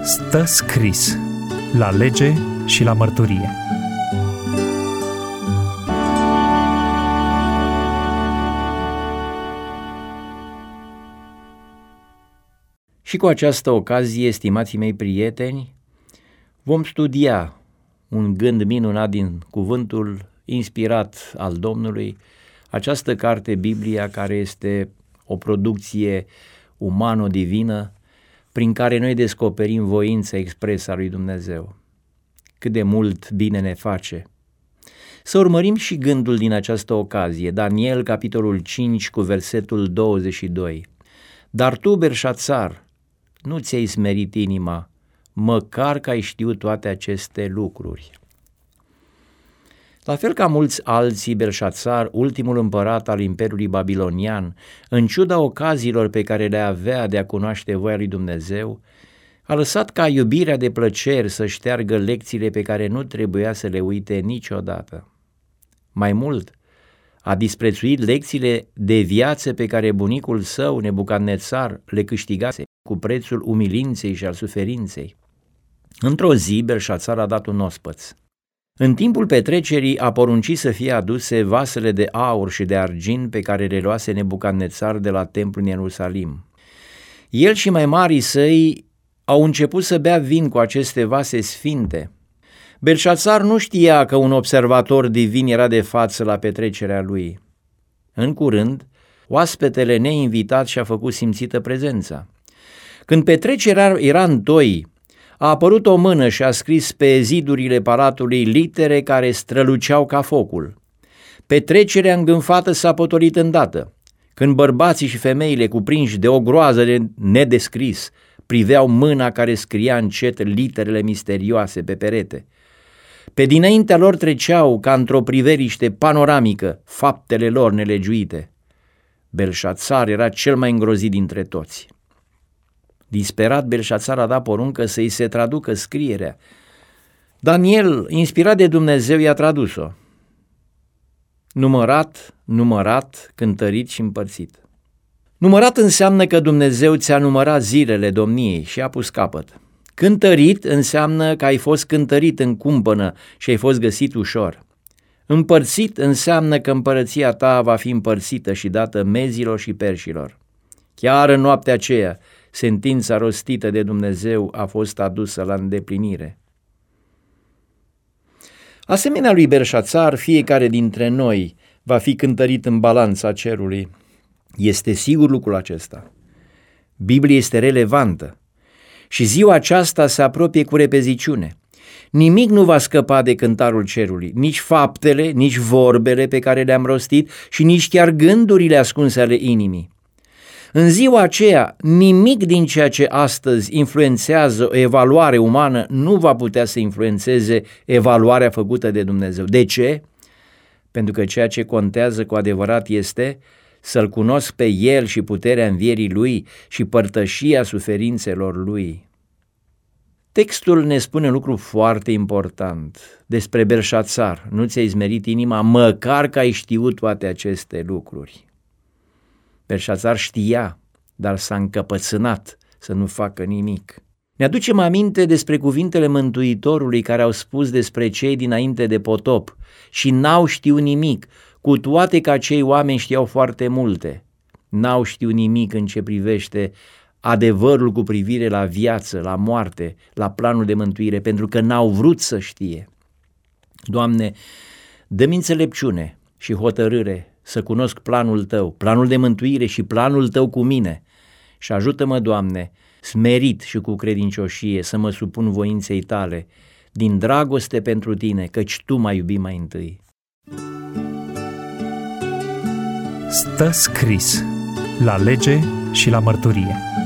Stă scris la lege și la mărturie. Și cu această ocazie, stimații mei prieteni, vom studia un gând minunat din cuvântul inspirat al Domnului, această carte, Biblia, care este o producție umano-divină, prin care noi descoperim voința expresă a lui Dumnezeu. Cât de mult bine ne face! Să urmărim și gândul din această ocazie, Daniel, capitolul 5, cu versetul 22. Dar tu, Belșațar, nu ți-ai smerit inima, măcar că ai știut toate aceste lucruri. La fel ca mulți alții, Belșațar, ultimul împărat al Imperiului Babilonian, în ciuda ocaziilor pe care le avea de a cunoaște voia lui Dumnezeu, a lăsat ca iubirea de plăceri să șteargă lecțiile pe care nu trebuia să le uite niciodată. Mai mult, a disprețuit lecțiile de viață pe care bunicul său, Nebucadnețar, le câștigase cu prețul umilinței și al suferinței. Într-o zi, Belșațar a dat un ospăț. În timpul petrecerii a poruncit să fie aduse vasele de aur și de argint pe care le luase Nebucadnețar de la templu în Ierusalim. El și mai marii săi au început să bea vin cu aceste vase sfinte. Belșațar nu știa că un observator divin era de față la petrecerea lui. În curând, oaspetele neinvitat și-a făcut simțită prezența. Când petrecerea era întoi, a apărut o mână și a scris pe zidurile palatului litere care străluceau ca focul. Petrecerea îngânfată s-a potolit îndată, când bărbații și femeile, cuprinși de o groază de nedescris, priveau mâna care scria încet literele misterioase pe perete. Pe dinaintea lor treceau, ca într-o priveliște panoramică, faptele lor nelegiuite. Belșațar era cel mai îngrozit dintre toți. Disperat, Belșațar a dat poruncă să-i se traducă scrierea. Daniel, inspirat de Dumnezeu, i-a tradus-o. Numărat, cântărit și împărțit. Numărat înseamnă că Dumnezeu ți-a numărat zilele domniei și a pus capăt. Cântărit înseamnă că ai fost cântărit în cumpănă și ai fost găsit ușor. Împărțit înseamnă că împărăția ta va fi împărțită și dată mezilor și perșilor. Chiar în noaptea aceea, sentința rostită de Dumnezeu a fost adusă la îndeplinire. Asemenea lui Belșațar, fiecare dintre noi va fi cântărit în balanța cerului. Este sigur lucrul acesta. Biblia este relevantă și ziua aceasta se apropie cu repeziciune. Nimic nu va scăpa de cântarul cerului, nici faptele, nici vorbele pe care le-am rostit și nici chiar gândurile ascunse ale inimii. În ziua aceea, nimic din ceea ce astăzi influențează o evaluare umană nu va putea să influențeze evaluarea făcută de Dumnezeu. De ce? Pentru că ceea ce contează cu adevărat este să-L cunosc pe El și puterea învierii Lui și părtășia suferințelor Lui. Textul ne spune un lucru foarte important despre Belșațar. Nu ți-ai smerit inima, măcar că ai știut toate aceste lucruri. Belșațar știa, dar s-a încăpățânat să nu facă nimic. Ne aducem aminte despre cuvintele Mântuitorului care au spus despre cei dinainte de potop și n-au știut nimic, cu toate că acei oameni știau foarte multe. N-au știut nimic în ce privește adevărul cu privire la viață, la moarte, la planul de mântuire, pentru că n-au vrut să știe. Doamne, dă-mi înțelepciune și hotărâre să cunosc planul Tău, planul de mântuire și planul Tău cu mine și ajută-mă, Doamne, smerit și cu credincioșie să mă supun voinței Tale, din dragoste pentru Tine, căci Tu m-ai iubit mai întâi. Stă scris la lege și la mărturie.